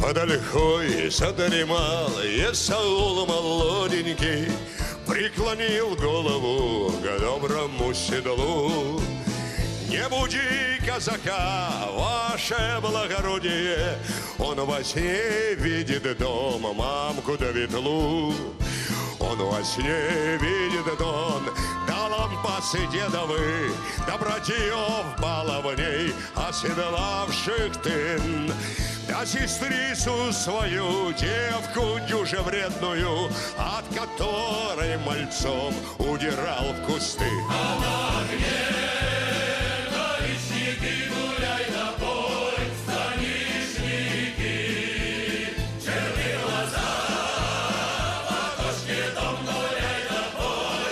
Под ольхой задремал Есаул молоденький, преклонил голову к доброму седлу. Не буди казака, ваше благородие, он во сне видит дом, мамку да ветлу. Он во сне видит дом, да лампасы дедовы, да братьев баловней, оседлавших тын. Да сестрицу свою, девку дюже вредную, от которой мальцом удирал в кусты. Она гневна, речники, гуляй да пой, станишники, черные глаза, в окошке дом гуляй да пой,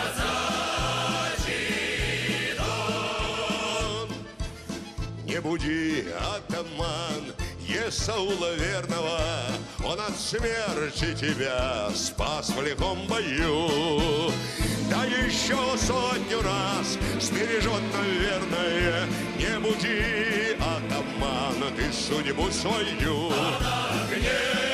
казачий дом. Не буди, атаман, Есаула верного, он от смерти тебя спас в лихом бою. Да еще сотню раз сбережет, наверное, не буди, атаман, ты судьбу свою. Она гневна,